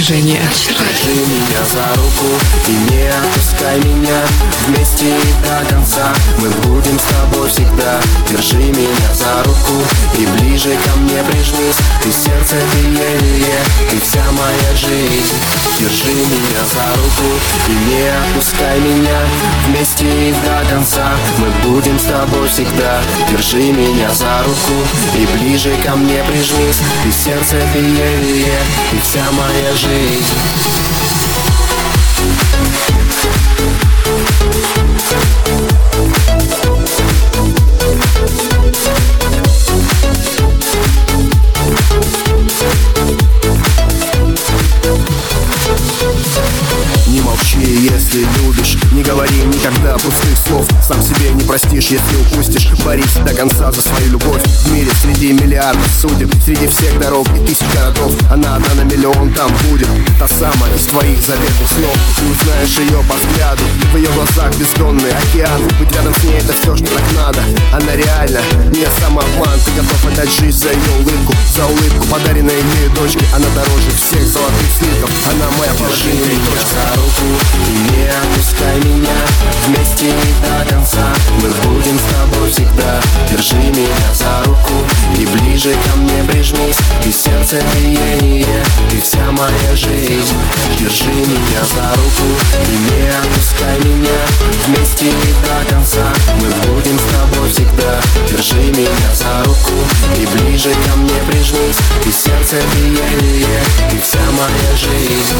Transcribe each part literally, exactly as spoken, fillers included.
движение. Держи меня за руку и не отпускай меня. Вместе и до конца мы будем с тобой всегда. Держи меня за руку и ближе ко мне прижмись. Ты сердце биение, ты вся моя жизнь. Держи меня за руку и не отпускай меня. Вместе и до конца мы будем с тобой всегда. Держи меня за руку и ближе ко мне прижмись. Ты сердце биение, ты вся моя жизнь. Не молчи, если любишь, не говори никогда пустых слов. Сам себе не простишь, если упустишь. Борись до конца за свою любовь. В мире среди миллиардов судеб, среди всех дорог и тысяч городов, она одна на миллион там будет. Та самая из твоих заветных снов. Ты узнаешь ее по взгляду, в ее глазах бездонный океан. Быть рядом с ней это все, что так надо. Она реально, не самообман. Ты готов отдать жизнь за ее улыбку, за улыбку, подаренной ею дочке. Она дороже всех золотых слитков. Она моя положительная точка. И не отпускай меня. Вместе и до конца мы будем с тобой всегда. Держи меня за руку и ближе ко мне прижмись. Ты сердце биение, ты вся моя жизнь. Держи меня за руку и не отпускай меня. Вместе и до конца мы будем с тобой всегда. Держи меня за руку и ближе ко мне прижмись. Ты сердце биение, ты вся моя жизнь.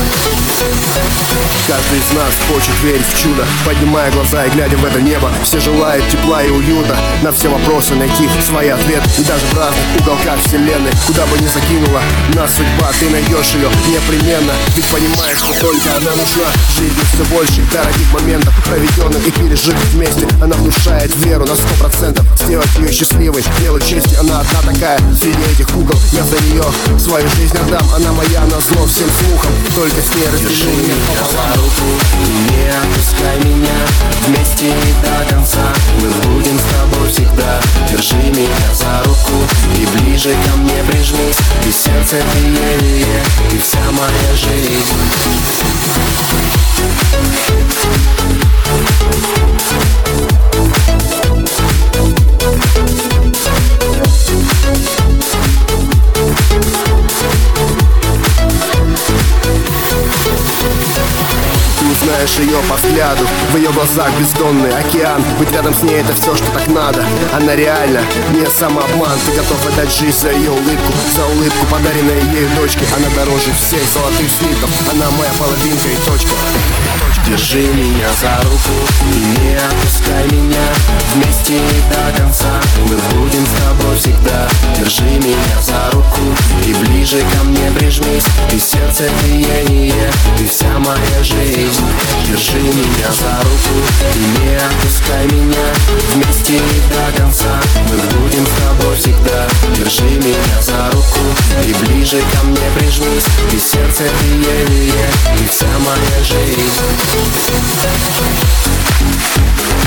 Каждый из нас хочет верить в чудо, поднимая глаза и глядя в это небо. Все желают тепла и уюта, на все вопросы найти свой ответ. И даже в разных уголках вселенной, куда бы ни закинула нас судьба, ты найдешь ее непременно. Ведь понимаешь, что только она нужна. В жизни все больше дорогих моментов, проведенных и пережитых вместе. Она внушает веру на сто процентов, сделать ее счастливой, делать чести. Она одна такая среди этих кукол. Я за нее свою жизнь отдам. Она моя назло всем слухам, только с ней разделю мир пополам. Руку и не отпускай меня. Вместе и до конца мы будем с тобой всегда. Держи меня за руку и ближе ко мне прижмись. Ты сердце биение, ты вся моя жизнь. Узнаешь ее по взгляду, в ее глазах бездонный океан. Быть рядом с ней это все, что так надо. Она реально, не самообман. Ты готов отдать жизнь за ее улыбку, за улыбку, подаренной ею дочке. Она дороже всех золотых слитков. Она моя половинка и точка. Держи меня за руку и не отпускай меня. Вместе и до конца мы будем с тобой всегда. Держи меня за руку и ближе ко мне прижмись. Ты сердце биение, ты вся моя жизнь. Держи меня за руку и не отпускай меня. Вместе и до конца мы будем с тобой всегда. Держи меня за руку и ближе ко мне прижмись. Ты сердце биение, ты вся моя жизнь.